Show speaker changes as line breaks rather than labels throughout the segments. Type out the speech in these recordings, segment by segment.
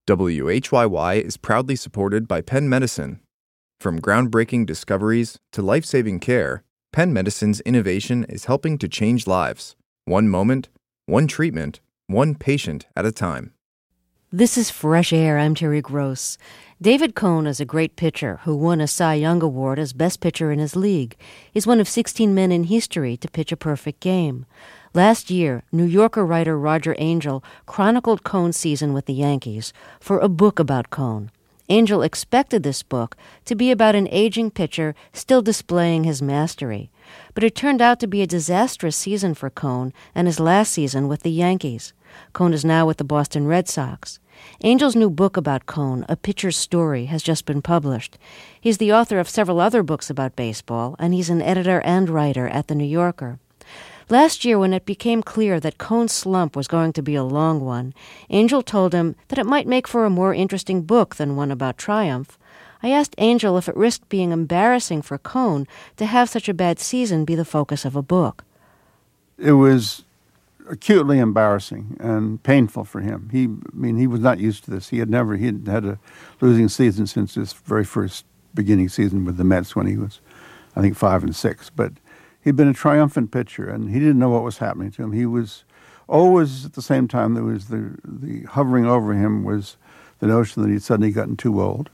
WHYY is proudly supported by Penn Medicine. From groundbreaking discoveries to life-saving care, Penn Medicine's innovation is helping to change lives. One moment, one treatment, one patient at a time.
This is Fresh Air. I'm Terry Gross. David Cone is a great pitcher who won a Cy Young Award as best pitcher in his league. He's one of 16 men in history to pitch a perfect game. Last year, New Yorker writer Roger Angell chronicled Cone's season with the Yankees for a book about Cone. Angell expected this book to be about an aging pitcher still displaying his mastery, but it turned out to be a disastrous season for Cone and his last season with the Yankees. Cone is now with the Boston Red Sox. Angell's new book about Cone, A Pitcher's Story, has just been published. He's the author of several other books about baseball, and he's an editor and writer at The New Yorker. Last year, when it became clear that Cone's slump was going to be a long one, Angell told him that it might make for a more interesting book than one about triumph. I asked Angell if it risked being embarrassing for Cone to have such a bad season be the focus of a book.
It was acutely embarrassing and painful for him. He was not used to this. He had had a losing season since his very first beginning season with the Mets when he was, I think, 5-6. But he'd been a triumphant pitcher, and he didn't know what was happening to him. He was always, at the same time, there was the hovering over him was the notion that he'd suddenly gotten too old.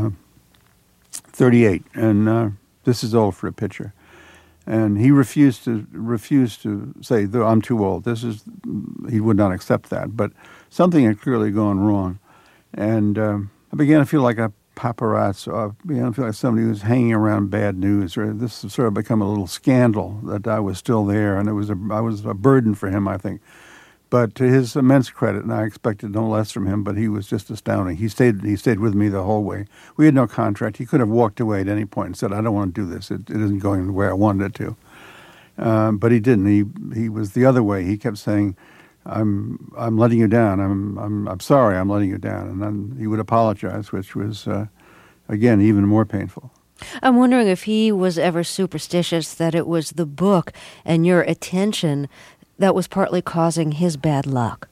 38, and this is old for a pitcher. And he refused to say, I'm too old. He would not accept that. But something had clearly gone wrong. And I began to feel like a paparazzi. I began to feel like somebody who was hanging around bad news. Or this had sort of become a little scandal that I was still there. And I was a burden for him, I think. But to his immense credit, and I expected no less from him, but he was just astounding. He stayed with me the whole way. We had no contract. He could have walked away at any point and said, I don't want to do this. It isn't going the way I wanted it to. But he didn't. He was the other way. He kept saying, I'm letting you down. I'm sorry, I'm letting you down. And then he would apologize, which was, again, even more painful.
I'm wondering if he was ever superstitious that it was the book and your attention that was partly causing his bad luck.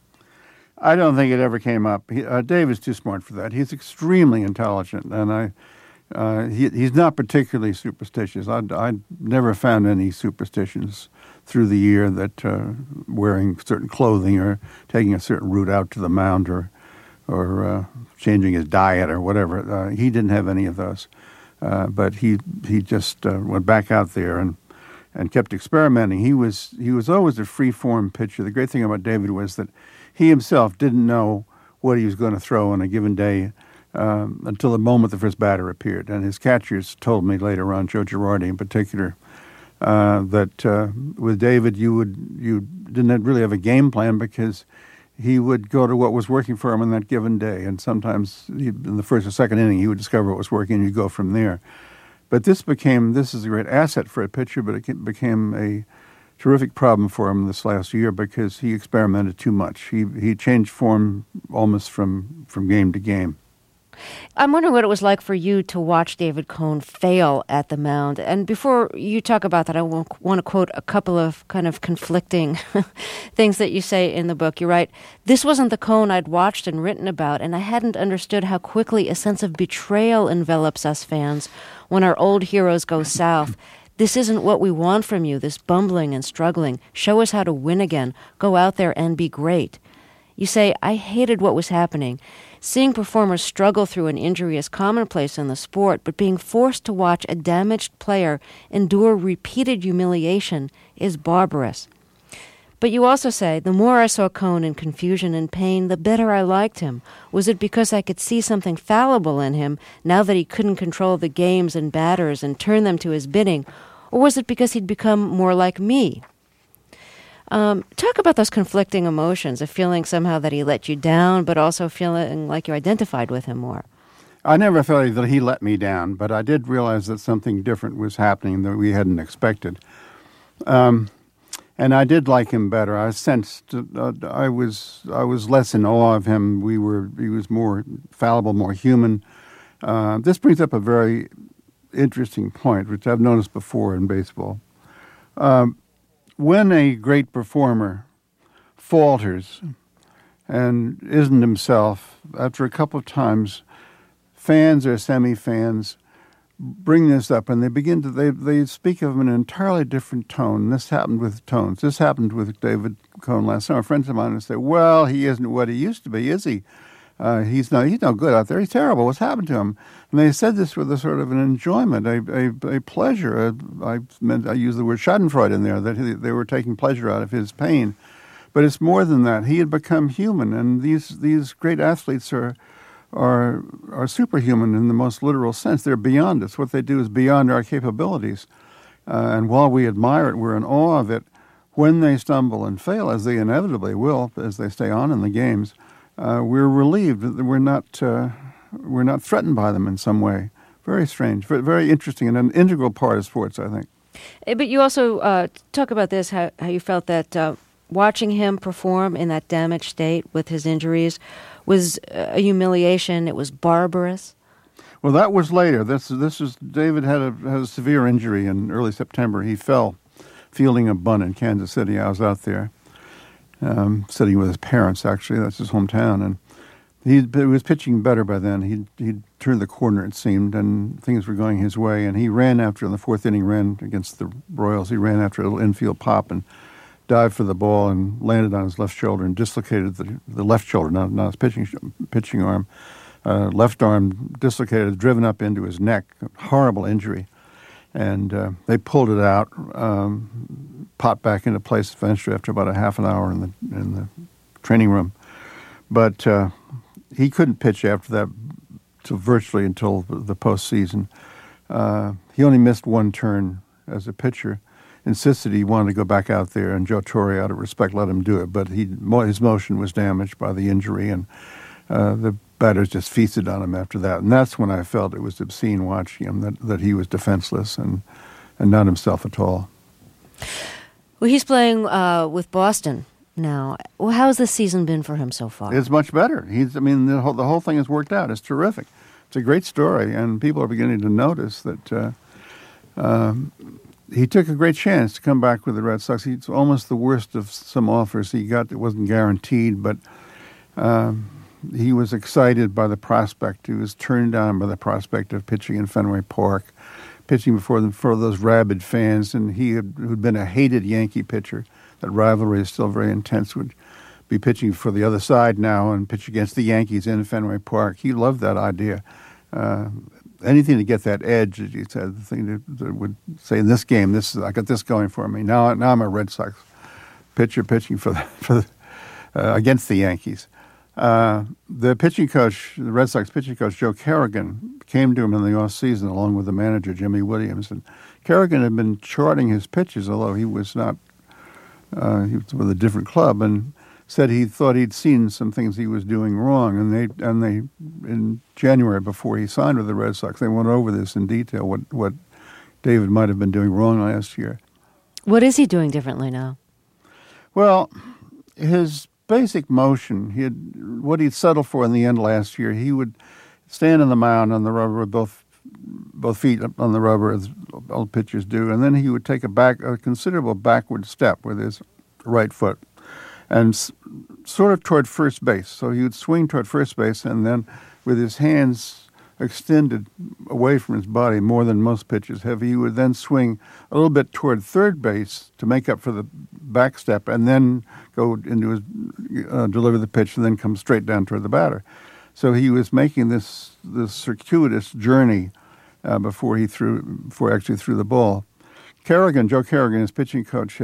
I don't think it ever came up. David's too smart for that. He's extremely intelligent, and he's not particularly superstitious. I never found any superstitions through the year that wearing certain clothing or taking a certain route out to the mound or changing his diet or whatever. He didn't have any of those. But he just went back out there and kept experimenting. He was always a free-form pitcher. The great thing about David was that he himself didn't know what he was going to throw on a given day until the moment the first batter appeared. And his catchers told me later on, Joe Girardi in particular, that with David you didn't really have a game plan because he would go to what was working for him on that given day. And sometimes in the first or second inning he would discover what was working and you'd go from there. But this is a great asset for a pitcher, but it became a terrific problem for him this last year because he experimented too much. He changed form almost from game to game.
I'm wondering what it was like for you to watch David Cone fail at the mound. And before you talk about that, I want to quote a couple of kind of conflicting things that you say in the book. You write, "This wasn't the Cone I'd watched and written about, and I hadn't understood how quickly a sense of betrayal envelops us fans when our old heroes go south. This isn't what we want from you, this bumbling and struggling. Show us how to win again. Go out there and be great." You say, "I hated what was happening. Seeing performers struggle through an injury is commonplace in the sport, but being forced to watch a damaged player endure repeated humiliation is barbarous." But you also say, "The more I saw Cone in confusion and pain, the better I liked him. Was it because I could see something fallible in him now that he couldn't control the games and batters and turn them to his bidding? Or was it because he'd become more like me?" Talk about those conflicting emotions of feeling somehow that he let you down, but also feeling like you identified with him more.
I never felt that he let me down, but I did realize that something different was happening that we hadn't expected. And I did like him better. I sensed I was less in awe of him. He was more fallible, more human. This brings up a very interesting point, which I've noticed before in baseball. When a great performer falters, and isn't himself. After a couple of times, fans or semi-fans bring this up, and they speak of him in an entirely different tone. This happened with tones. This happened with David Cone last summer. Friends of mine would say, "Well, he isn't what he used to be, is he? He's no good out there. He's terrible. What's happened to him?" And they said this with a sort of an enjoyment, a pleasure. I use the word Schadenfreude in there, that they were taking pleasure out of his pain. But it's more than that. He had become human, and these great athletes are superhuman in the most literal sense. They're beyond us. What they do is beyond our capabilities. And while we admire it, we're in awe of it. When they stumble and fail, as they inevitably will, as they stay on in the games, we're relieved that we're not threatened by them in some way. Very strange, very interesting, and an integral part of sports, I think.
But you also talk about this, how you felt that watching him perform in that damaged state with his injuries was a humiliation. It was barbarous.
Well, that was later. This is David had a severe injury in early September. He fell fielding a bunt in Kansas City. I was out there sitting with his parents, actually. That's his hometown. And he was pitching better by then. He'd turned the corner, it seemed, and things were going his way. And he ran after, in the fourth inning, ran against the Royals. He ran after a little infield pop and dived for the ball and landed on his left shoulder and dislocated the left shoulder, not his pitching arm. Left arm dislocated, driven up into his neck. Horrible injury. And they pulled it out, popped back into place eventually after about a half an hour in the training room. But he couldn't pitch after that virtually until the postseason. He only missed one turn as a pitcher. Insisted he wanted to go back out there, and Joe Torre, out of respect, let him do it. But his motion was damaged by the injury, and the batters just feasted on him after that. And that's when I felt it was obscene watching him, that he was defenseless and not himself at all.
Well, he's playing with Boston now. Well, how's the season been for him so far?
It's much better. The whole thing has worked out. It's terrific. It's a great story, and people are beginning to notice that he took a great chance to come back with the Red Sox. He's almost the worst of some offers he got. It wasn't guaranteed, but he was excited by the prospect. He was turned down by the prospect of pitching in Fenway Park, pitching for those rabid fans. And who'd been a hated Yankee pitcher. That rivalry is still very intense. Would be pitching for the other side now and pitch against the Yankees in Fenway Park. He loved that idea. Anything to get that edge, as you said, the thing that would say, in this game, I got this going for me. Now I'm a Red Sox pitcher pitching against the Yankees. The pitching coach, the Red Sox pitching coach, Joe Kerrigan, came to him in the offseason along with the manager, Jimmy Williams. And Kerrigan had been charting his pitches, although he was not, he was with a different club, and said he thought he'd seen some things he was doing wrong. And they in January, before he signed with the Red Sox, they went over this in detail, what David might have been doing wrong last year.
What is he doing differently now?
Well, his basic motion, what he'd settled for in the end last year, he would stand on the mound on the rubber with both feet on the rubber, as all pitchers do, and then he would take a considerable backward step with his right foot and sort of toward first base. So he would swing toward first base, and then with his hands extended away from his body more than most pitchers have, he would then swing a little bit toward third base to make up for the back step, and then go into his deliver the pitch, and then come straight down toward the batter. So he was making this circuitous journey before he actually threw the ball. Joe Kerrigan, his pitching coach,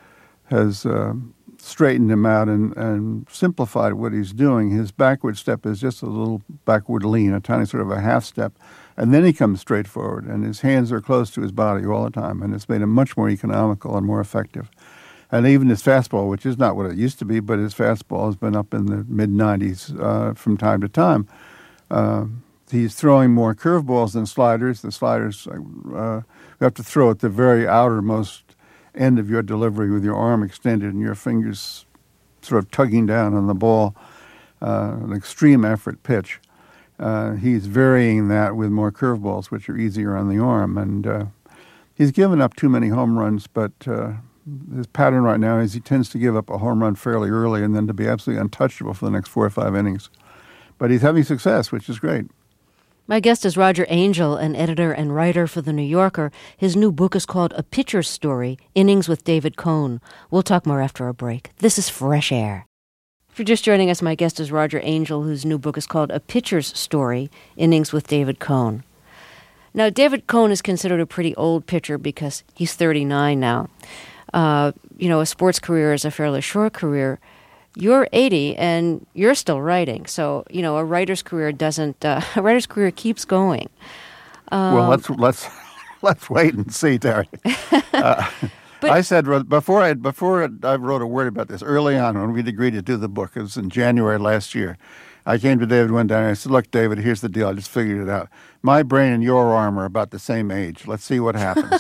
has straightened him out and simplified what he's doing. His backward step is just a little backward lean, a tiny sort of a half step, and then he comes straight forward, and his hands are close to his body all the time, and it's made him much more economical and more effective. And even his fastball, which is not what it used to be, but his fastball has been up in the mid-90s from time to time. He's throwing more curveballs than sliders. The sliders, you have to throw at the very outermost end of your delivery with your arm extended and your fingers sort of tugging down on the ball, an extreme effort pitch. He's varying that with more curveballs, which are easier on the arm. And he's given up too many home runs, but his pattern right now is he tends to give up a home run fairly early and then to be absolutely untouchable for the next 4 or 5 innings. But he's having success, which is great.
My guest is Roger Angell, an editor and writer for The New Yorker. His new book is called A Pitcher's Story, Innings with David Cone. We'll talk more after a break. This is Fresh Air. If you're just joining us, my guest is Roger Angell, whose new book is called A Pitcher's Story, Innings with David Cone. Now, David Cone is considered a pretty old pitcher because he's 39 now. A sports career is a fairly short career. You're 80 and you're still writing. So, a writer's career keeps going.
Well, let's wait and see, Terry. I said before I wrote a word about this early on when we'd agreed to do the book. It was in January last year. I came to David one day and I said, "Look, David, here's the deal. I just figured it out. My brain and your arm are about the same age. Let's see what happens."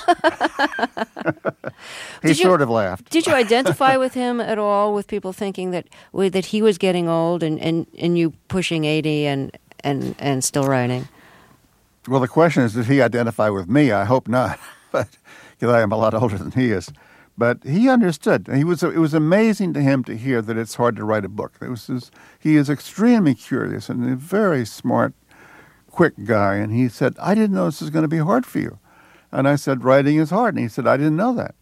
He sort of laughed.
Did you identify with him at all, with people thinking that he was getting old and you pushing 80 and still writing?
Well, the question is, did he identify with me? I hope not, but because I am a lot older than he is. But he understood. It was amazing to him to hear that it's hard to write a book. He is extremely curious and a very smart, quick guy. And he said, "I didn't know this was going to be hard for you." And I said, "Writing is hard." And he said, "I didn't know that."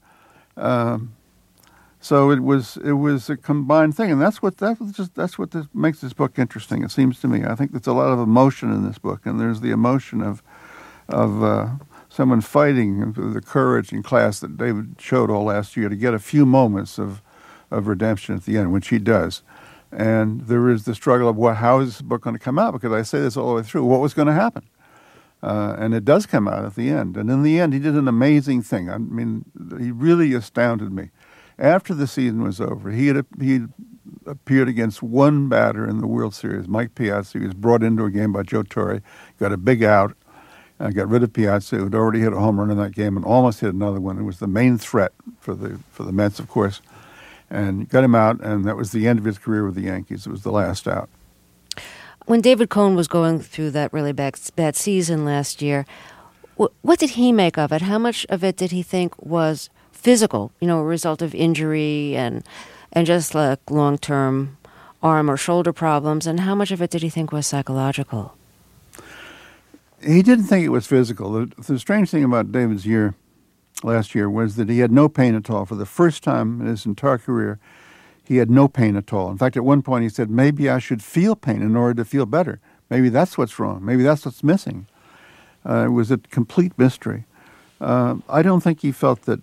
So it was a combined thing, and that's what makes this book interesting. It seems to me. I think there's a lot of emotion in this book, and there's the emotion of someone fighting, the courage and class that David showed all last year to get a few moments of redemption at the end, which he does. And there is the struggle of how is this book going to come out? Because I say this all the way through. What was going to happen? And it does come out at the end. And in the end, he did an amazing thing. I mean, he really astounded me. After the season was over, he appeared against one batter in the World Series, Mike Piazza. He was brought into a game by Joe Torre, got a big out, got rid of Piazza, who had already hit a home run in that game and almost hit another one. It was the main threat for the Mets, of course, and got him out, and that was the end of his career with the Yankees. It was the last out.
When David Cone was going through that really bad season last year, what did he make of it? How much of it did he think was physical, a result of injury and just like long-term arm or shoulder problems, and how much of it did he think was psychological?
He didn't think it was physical. The strange thing about David's year last year was that he had no pain at all. For the first time in his entire career, he had no pain at all. In fact, at one point he said, "Maybe I should feel pain in order to feel better. Maybe that's what's wrong. Maybe that's what's missing." It was a complete mystery. I don't think he felt that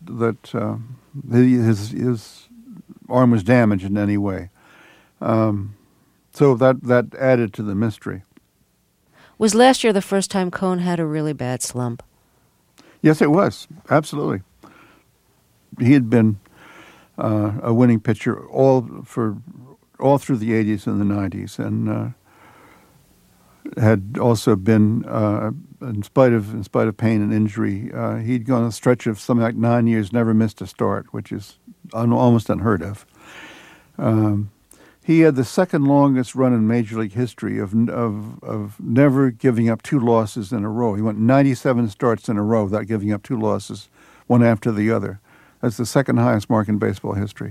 his arm was damaged in any way. So that added to the mystery.
Was last year the first time Cone had a really bad slump?
Yes, it was. Absolutely. He had been a winning pitcher all through the 80s and the 90s, and had also been, in spite of pain and injury, he'd gone a stretch of something like 9 years, never missed a start, which is almost unheard of. He had the second longest run in Major League history of never giving up 2 losses in a row. He went 97 starts in a row without giving up 2 losses, one after the other. That's the second highest mark in baseball history.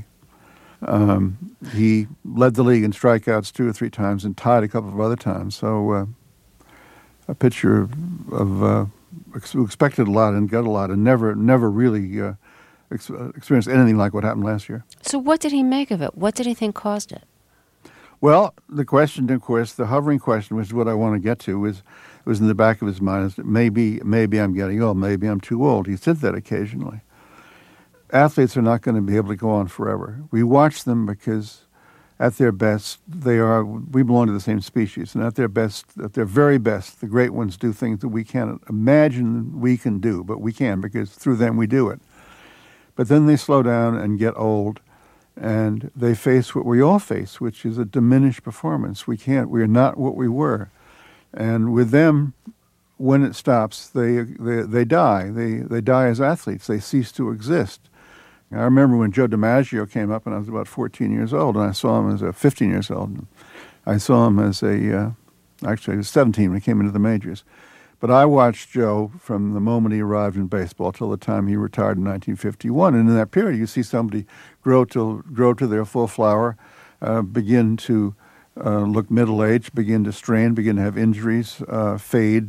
He led the league in strikeouts 2 or 3 times and tied a couple of other times. So a pitcher who expected a lot and got a lot and never really experienced anything like what happened last year.
So what did he make of it? What did he think caused it?
Well, the question, of course, the hovering question, which is what I want to get to, was in the back of his mind, is that maybe I'm getting old, maybe I'm too old. He said that occasionally. Athletes are not going to be able to go on forever. We watch them because at their best, we belong to the same species, and at their very best, the great ones do things that we can't imagine we can do, but we can because through them we do it. But then they slow down and get old, and they face what we all face, which is a diminished performance. We are not what we were. And with them, when it stops, they die. They die as athletes. They cease to exist. I remember when Joe DiMaggio came up, and I was about 14 years old, and I saw him as 15 years old. I saw him as actually I was 17 when he came into the majors. But I watched Joe from the moment he arrived in baseball till the time he retired in 1951. And in that period, you see somebody grow to their full flower, begin to look middle-aged, begin to strain, begin to have injuries, fade,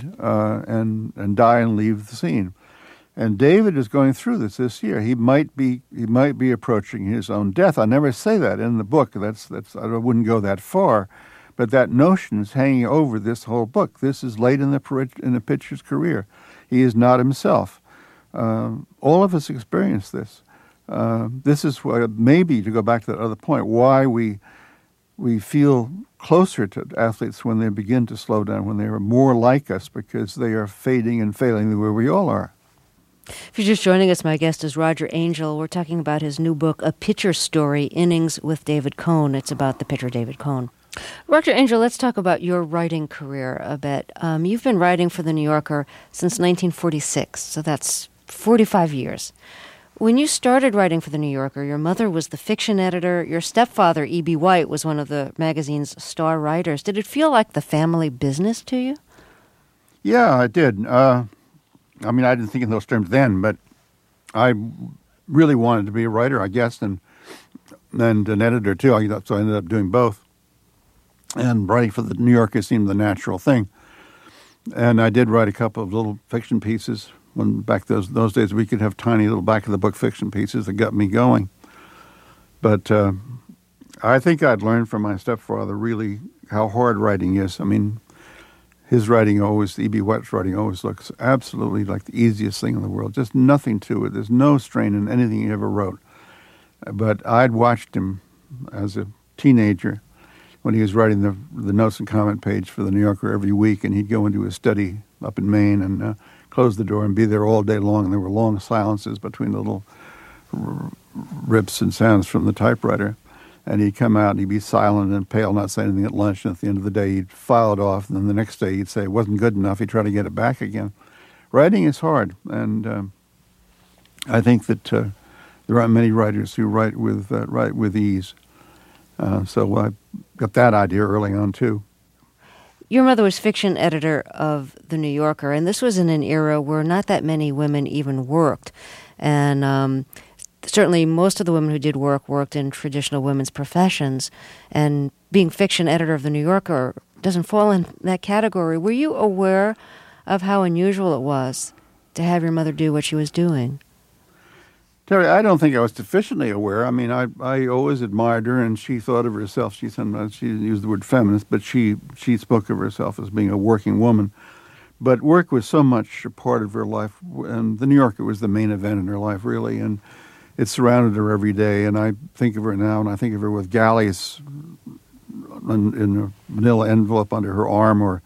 and die and leave the scene. And David is going through this year. He might be approaching his own death. I never say that in the book. That's I wouldn't go that far. But that notion is hanging over this whole book. This is late in the pitcher's career. He is not himself. All of us experience this. This is what, maybe, to go back to that other point, why we feel closer to athletes when they begin to slow down, when they are more like us, because they are fading and failing the way we all are.
If you're just joining us, my guest is Roger Angell. We're talking about his new book, A Pitcher's Story, Innings with David Cone. It's about the pitcher David Cone. Roger Angell, let's talk about your writing career a bit. You've been writing for The New Yorker since 1946, so that's 45 years. When you started writing for The New Yorker, your mother was the fiction editor. Your stepfather, E.B. White, was one of the magazine's star writers. Did it feel like the family business to you?
Yeah, it did. I didn't think in those terms then, but I really wanted to be a writer, I guess, and an editor, too. So I ended up doing both. And writing for The New Yorker seemed the natural thing. And I did write a couple of little fiction pieces. When back those days, we could have tiny little back-of-the-book fiction pieces that got me going. But I think I'd learned from my stepfather really how hard writing is. I mean, his writing always, E.B. White's writing always looks absolutely like the easiest thing in the world. Just nothing to it. There's no strain in anything he ever wrote. But I'd watched him as a teenager when he was writing the notes and comment page for The New Yorker every week, and he'd go into his study up in Maine and close the door and be there all day long, and there were long silences between the little rips and sounds from the typewriter. And he'd come out and he'd be silent and pale, not say anything at lunch, and at the end of the day he'd file it off, and then the next day he'd say it wasn't good enough, he'd try to get it back again. Writing is hard, and I think that there aren't many writers who write with ease. So I got that idea early on, too.
Your mother was fiction editor of The New Yorker, and this was in an era where not that many women even worked. And certainly most of the women who did worked in traditional women's professions. And being fiction editor of The New Yorker doesn't fall in that category. Were you aware of how unusual it was to have your mother do what she was doing?
Terry, I don't think I was sufficiently aware. I mean, I always admired her, and she thought of herself. She didn't use the word feminist, but she spoke of herself as being a working woman. But work was so much a part of her life, and The New Yorker was the main event in her life, really, and it surrounded her every day. And I think of her now, and I think of her with galleys in a manila envelope under her arm, or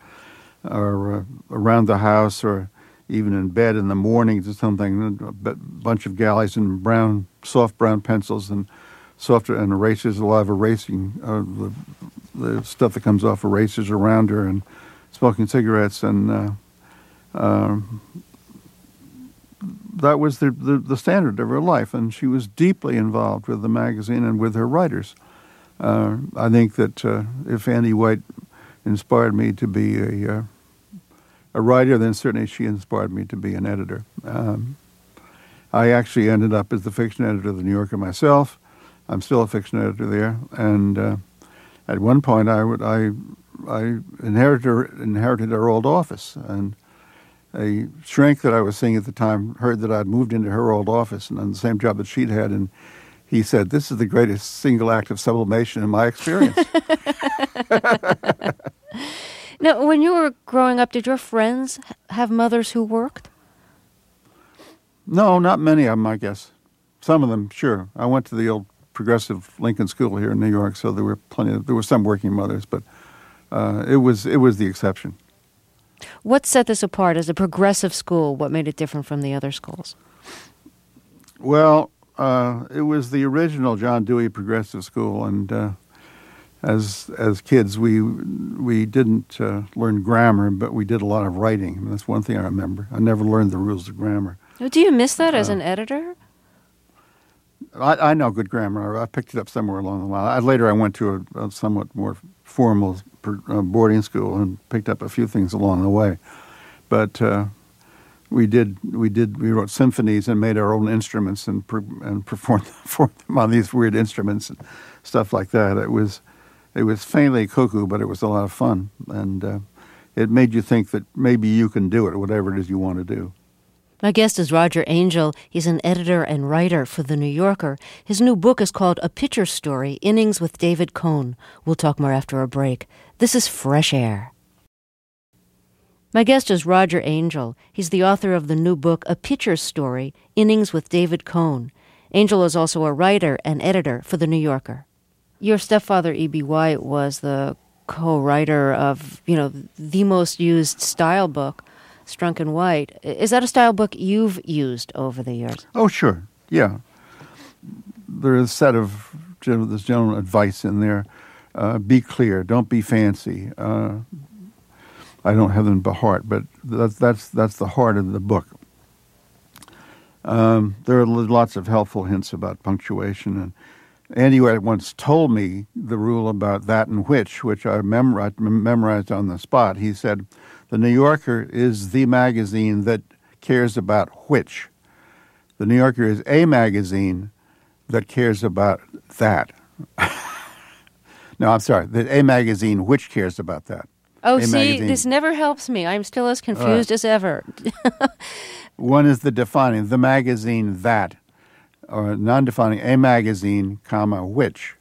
around the house, or even in bed in the mornings or something, a bunch of galleys and soft brown pencils and erasers, a lot of erasing, the stuff that comes off erasers around her, and smoking cigarettes, and that was the standard of her life, and she was deeply involved with the magazine and with her writers. I think that if Andy White inspired me to be a writer, then certainly she inspired me to be an editor. I actually ended up as the fiction editor of The New Yorker myself. I'm still a fiction editor there, and at one point I inherited her old office, and a shrink that I was seeing at the time heard that I'd moved into her old office and on the same job that she'd had, and he said, "This is the greatest single act of sublimation in my experience."
Now, when you were growing up, did your friends have mothers who worked?
No, not many of them, I guess. Some of them, sure. I went to the old progressive Lincoln School here in New York, so there were some working mothers, but it was the exception.
What set this apart as a progressive school? What made it different from the other schools?
Well, it was the original John Dewey Progressive School, and as kids, we didn't learn grammar, but we did a lot of writing. And that's one thing I remember. I never learned the rules of grammar.
Do you miss that as an editor?
I know good grammar. I picked it up somewhere along the line. Later, I went to a somewhat more formal boarding school and picked up a few things along the way. but we wrote symphonies and made our own instruments and performed them on these weird instruments and stuff like that. It was faintly cuckoo, but it was a lot of fun, and it made you think that maybe you can do it, whatever it is you want to do.
My guest is Roger Angell. He's an editor and writer for The New Yorker. His new book is called A Pitcher Story, Innings with David Cohn. We'll talk more after a break. This is Fresh Air. My guest is Roger Angell. He's the author of the new book, A Pitcher Story, Innings with David Cohn. Angell is also a writer and editor for The New Yorker. Your stepfather, E.B. White, was the co-writer of, the most used style book, Strunk and White. Is that a style book you've used over the years?
Oh, sure. Yeah. There is a set of this general advice in there. Be clear. Don't be fancy. I don't have them by heart, but that's the heart of the book. There are lots of helpful hints about punctuation. And Andy White once told me the rule about that and which I memorized on the spot. He said, The New Yorker is the magazine that cares about which. The New Yorker is a magazine that cares about that. No, I'm sorry, a magazine which cares about that.
Oh, this never helps me. I'm still as confused as ever.
One is the defining, the magazine that, or non-defining, a magazine, comma, which.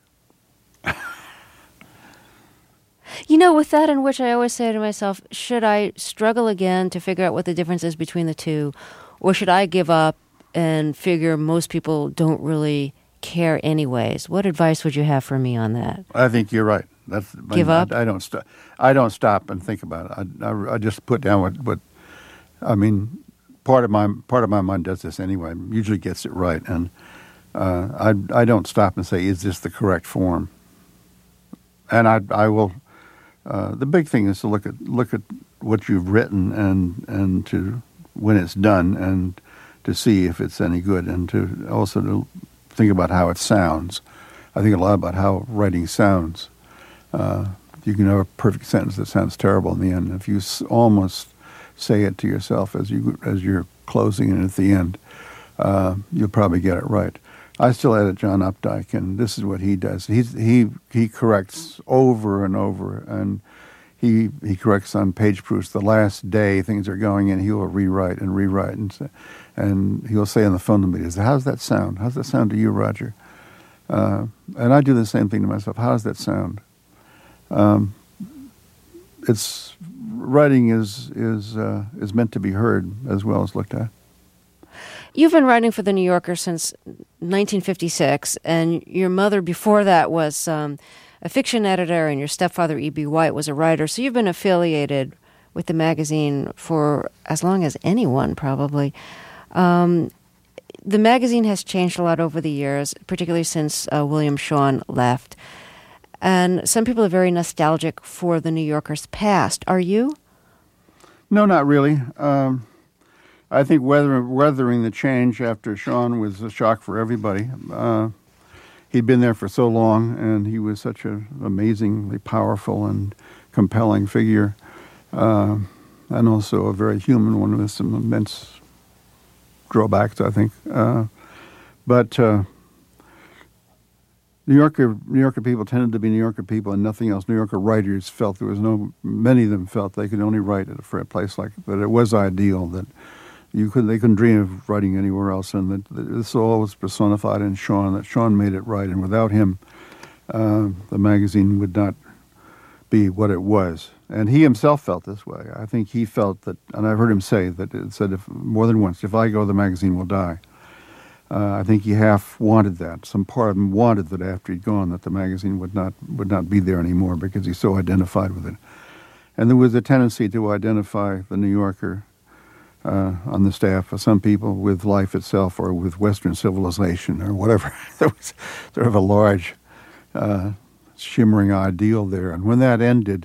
With that in which I always say to myself, should I struggle again to figure out what the difference is between the two, or should I give up and figure most people don't really care anyways? What advice would you have for me on that?
I think you're right.
Give up?
I don't stop and think about it. I just put down what I mean. Part of my mind does this anyway. Usually gets it right, and I don't stop and say, "Is this the correct form?" And I will. The big thing is to look at what you've written and to when it's done and to see if it's any good, and to also to think about how it sounds. I think a lot about how writing sounds. You can have a perfect sentence that sounds terrible in the end. If you almost say it to yourself as you're closing it at the end, you'll probably get it right. I still edit John Updike, and this is what he does. He corrects over and over, and he corrects on page proofs. The last day things are going in, he will rewrite, and he'll say on the phone to me, "How's that sound? How's that sound to you, Roger?" And I do the same thing to myself. How does that sound? It's writing is meant to be heard as well as looked at.
You've been writing for The New Yorker since 1956, and your mother before that was a fiction editor, and your stepfather, E.B. White, was a writer. So you've been affiliated with the magazine for as long as anyone, probably. The magazine has changed a lot over the years, particularly since William Shawn left. And some people are very nostalgic for The New Yorker's past. Are you?
No, not really. I think weathering the change after Shawn was a shock for everybody. He'd been there for so long, and he was such an amazingly powerful and compelling figure, and also a very human one with some immense drawbacks, I think. But New Yorker people tended to be New Yorker people and nothing else. New Yorker writers felt many of them felt they could only write for a place like that. It was ideal that they couldn't dream of writing anywhere else, and that this all was personified in Shawn. That Shawn made it right, and without him, the magazine would not be what it was. And he himself felt this way. I think he felt that, and I've heard him say that it said more than once, "If I go, the magazine will die." I think he half wanted that. Some part of him wanted that after he'd gone, that the magazine would not be there anymore because he's so identified with it. And there was a tendency to identify the New Yorker on the staff of some people with life itself or with Western civilization or whatever. There was sort of a large shimmering ideal there. And when that ended,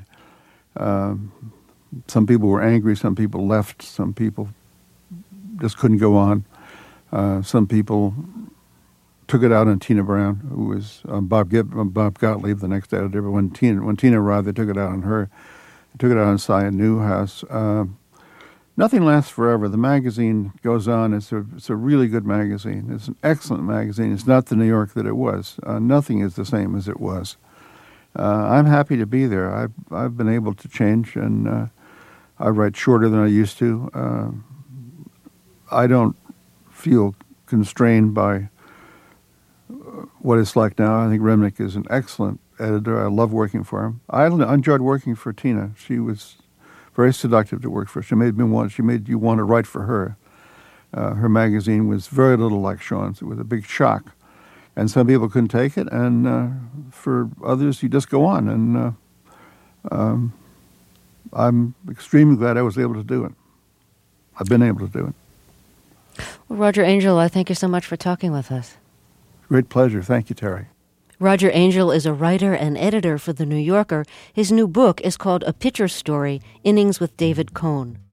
some people were angry, some people left, some people just couldn't go on. Some people took it out on Tina Brown, who was Bob Gottlieb, the next editor. But when Tina arrived, they took it out on her. They took it out on Cy Newhouse. Nothing lasts forever. The magazine goes on. It's a really good magazine. It's an excellent magazine. It's not the New York that it was. Nothing is the same as it was. I'm happy to be there. I've been able to change, and I write shorter than I used to. I don't feel constrained by what it's like now. I think Remnick is an excellent editor. I love working for him. I enjoyed working for Tina. She was very seductive to work for. She made you want to write for her. Her magazine was very little like Sean's. It was a big shock, and some people couldn't take it, and for others, you just go on. And I'm extremely glad I was able to do it. I've been able to do it.
Well, Roger Angell, I thank you so much for talking with us.
Great pleasure. Thank you, Terry.
Roger Angell is a writer and editor for The New Yorker. His new book is called A Pitcher's Story, Innings with David Cohn.